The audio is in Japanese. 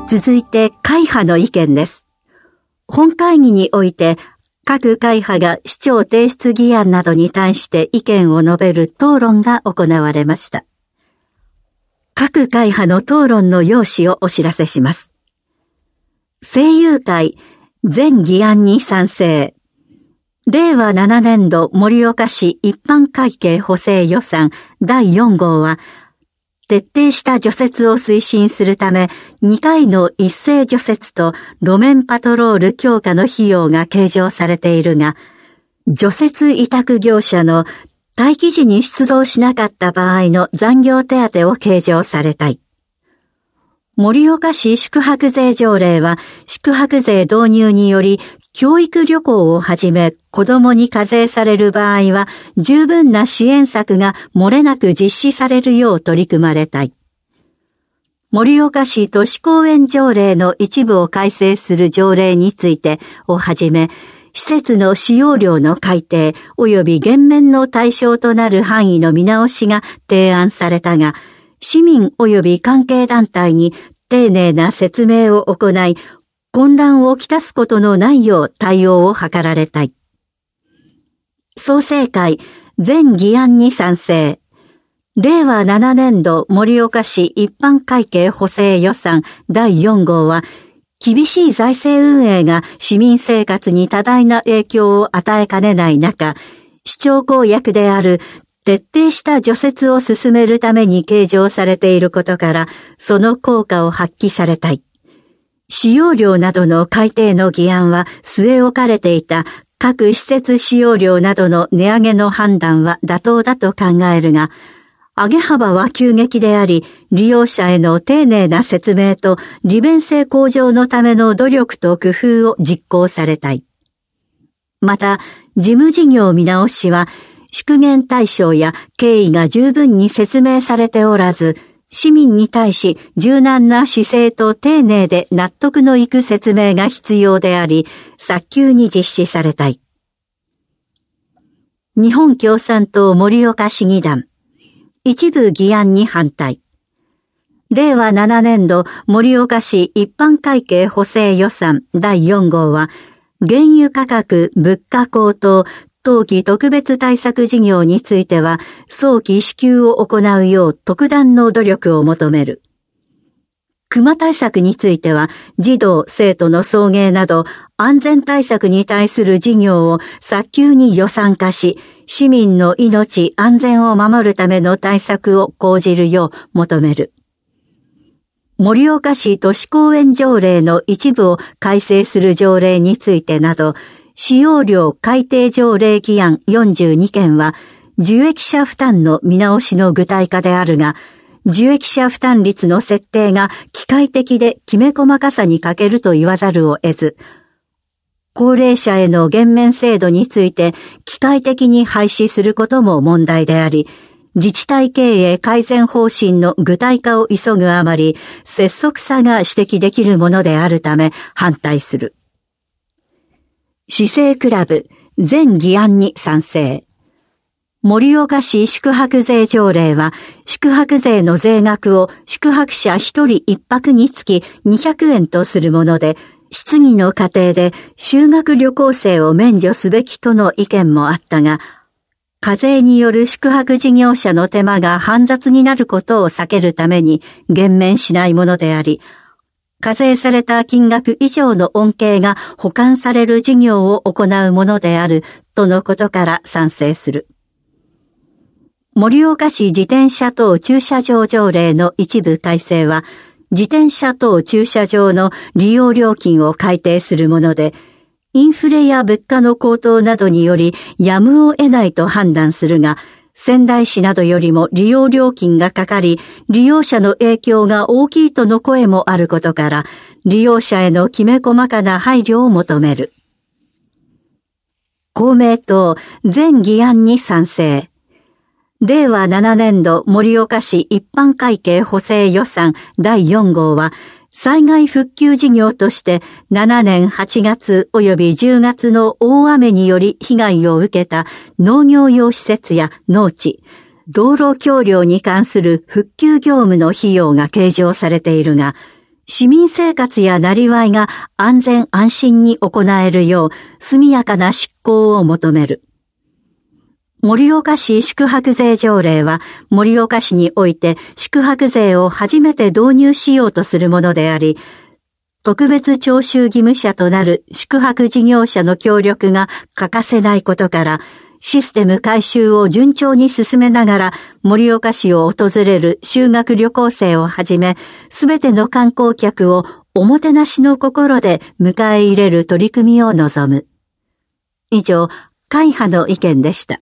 続いて会派の意見です。本会議において各会派が市長提出議案などに対して意見を述べる討論が行われました。各会派の討論の要旨をお知らせします。政友会全議案に賛成。令和7年度盛岡市一般会計補正予算第4号は、徹底した除雪を推進するため、2回の一斉除雪と路面パトロール強化の費用が計上されているが、除雪委託業者の待機時に出動しなかった場合の残業手当を計上されたい。盛岡市宿泊税条例は、宿泊税導入により、教育旅行をはじめ子どもに課税される場合は十分な支援策が漏れなく実施されるよう取り組まれたい。盛岡市都市公園条例の一部を改正する条例についてをはじめ、施設の使用料の改定及び減免の対象となる範囲の見直しが提案されたが、市民及び関係団体に丁寧な説明を行い、混乱をきたすことのないよう対応を図られたい。創成会全議案に賛成。令和7年度盛岡市一般会計補正予算第4号は、厳しい財政運営が市民生活に多大な影響を与えかねない中、市長公約である徹底した除雪を進めるために計上されていることから、その効果を発揮されたい。使用料などの改定の議案は据え置かれていた各施設使用料などの値上げの判断は妥当だと考えるが、上げ幅は急激であり、利用者への丁寧な説明と利便性向上のための努力と工夫を実行されたい。また、事務事業見直しは、縮減対象や経緯が十分に説明されておらず、市民に対し柔軟な姿勢と丁寧で納得のいく説明が必要であり、早急に実施されたい。日本共産党盛岡市議団。一部議案に反対。令和7年度盛岡市一般会計補正予算第4号は、原油価格物価高騰冬季特別対策事業については、早期支給を行うよう特段の努力を求める。熊対策については、児童・生徒の送迎など、安全対策に対する事業を早急に予算化し、市民の命・安全を守るための対策を講じるよう求める。盛岡市都市公園条例の一部を改正する条例についてなど、使用料改定条例議案42件は、受益者負担の見直しの具体化であるが、受益者負担率の設定が機械的できめ細かさに欠けると言わざるを得ず、高齢者への減免制度について機械的に廃止することも問題であり、自治体経営改善方針の具体化を急ぐあまり、拙速さが指摘できるものであるため反対する。市政クラブ全議案に賛成。盛岡市宿泊税条例は、宿泊税の税額を宿泊者1人1泊につき200円とするもので、質疑の過程で修学旅行生を免除すべきとの意見もあったが、課税による宿泊事業者の手間が煩雑になることを避けるために減免しないものであり、課税された金額以上の恩恵が補完される事業を行うものであるとのことから賛成する。盛岡市自転車等駐車場条例の一部改正は、自転車等駐車場の利用料金を改定するもので、インフレや物価の高騰などによりやむを得ないと判断するが、仙台市などよりも利用料金がかかり、利用者の影響が大きいとの声もあることから、利用者へのきめ細かな配慮を求める。公明党全議案に賛成。令和7年度盛岡市一般会計補正予算第4号は、災害復旧事業として7年8月及び10月の大雨により被害を受けた農業用施設や農地、道路橋梁に関する復旧業務の費用が計上されているが、 市民生活や生業が安全安心に行えるよう速やかな執行を求める。盛岡市宿泊税条例は、盛岡市において宿泊税を初めて導入しようとするものであり、特別徴収義務者となる宿泊事業者の協力が欠かせないことから、システム改修を順調に進めながら、盛岡市を訪れる修学旅行生をはじめ、すべての観光客をおもてなしの心で迎え入れる取り組みを望む。以上、会派の意見でした。